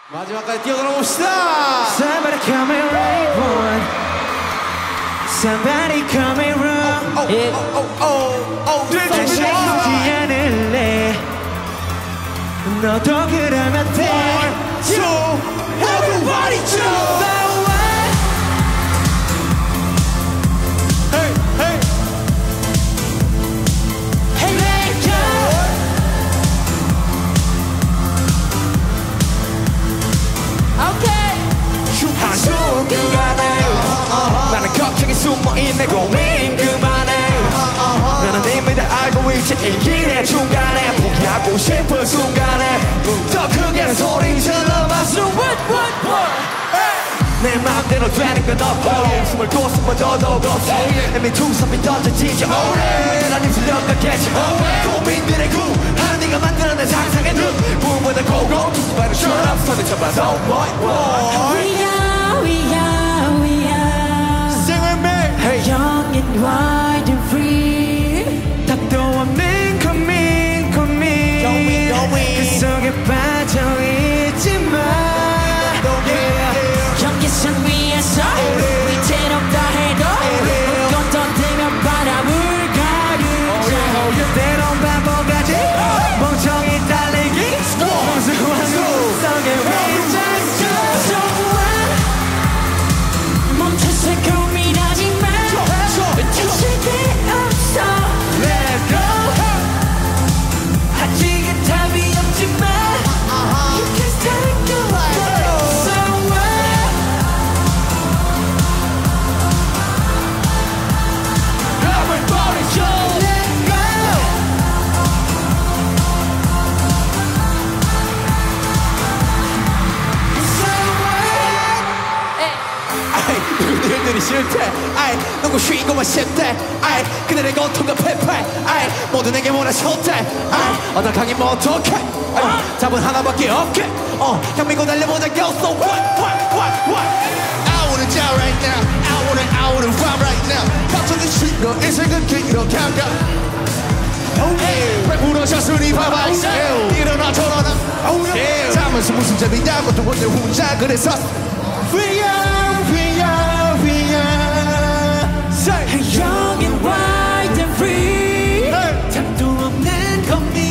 마지막까지 뛰어들어 봅시다. Somebody come and right one. Somebody come and run it. 다시 보지 않을래. 너도 그러면 돼. So everybody jump. Hey hey. Hey let go. Okay. 한숨 그만해. 나는 걱정에 숨어있네. 고민 그만해. 나는 이미 다 알고 있지. 이 길의 중간에 포기하고 싶은 순간에 더 크게 소리 질러봤어. What 내 맘대로 되는 건 없어. 숨을 또 숨어 더더욱 없어. 이미 투섭이 던져지죠. 난 입술려가겠지. 고민들의 구하는 네가 만들어낸 상상의 눈 부모보다 고고 투수바로 shut up 손을 잡아서 We are Sing with me. Hey. Young and wild and free. 답도 없는 고민 그 속에 빠져있지만 경계선 위에서 위태롭다 해도 물건 던지면 바람을 가르자 때론 바보같이 멍청이 달리기 무수한 속에 위장수 멈춰서 고민하지 마 지칠 게 없어 Let go 아직은 답이 없지만 You can start the way 그들이 싫대. 아이 누구 쉬고만 싶대. 아이 그들의 고통과 패패. 아이 모두 내게 몰아쳤대. 아이 어떡하긴 뭐 어떡해. 답은 하나밖에 없게. 형 믿고 달려보자 go so what. I wanna die right now. I wanna fight right now. 갑자기 싫어 인생은 길게 가. 왜 부러졌으니 봐봐. 일어나 저러나. 잠은 무슨 재미냐고 또 혼자 혼자 그래서 We are Young and wild and free 답도 없는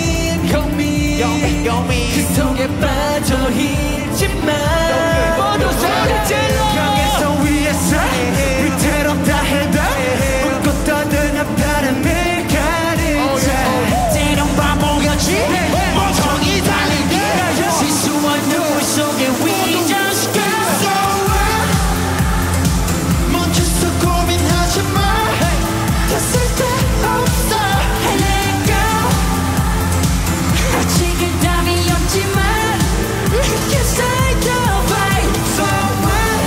고민 그 속에 빠져 있지만 모두 소리 질러 경계선 위에서 위태롭다 해도 웃고 떠드는 바람을 가르자 때론 바보같이 멍청이 달리기 실수한 눈물 속에 We just go 멈춰서 고민하지 마 더 쓸데없어 Let go 아직은 답이 없지만 You can say goodbye So what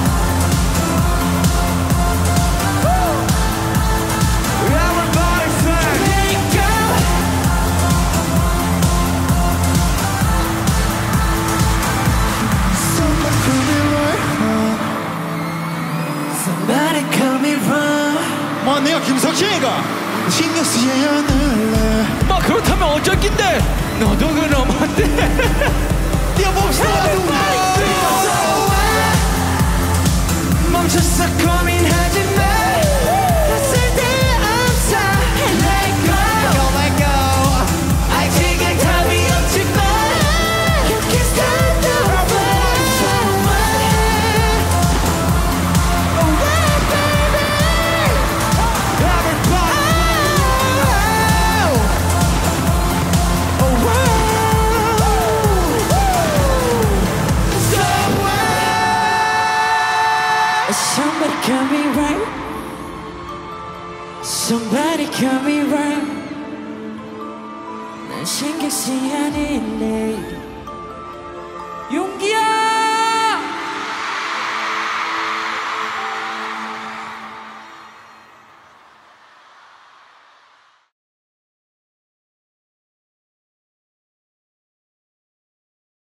Everybody say Let go Someone come and run Somebody come and run 뭐 내가 김석진이가 신경 쓰여야 할래. 막 그렇다면 어쩔 낀데 너도 그럼 어때 뛰어봅시다. 멈춰서 고민하지 마 더 쓸데없어 Let go 아직은 답이 없지만 You can start the way Oh baby Somebody come me right Somebody come me right 난 신경 쓰지 않을래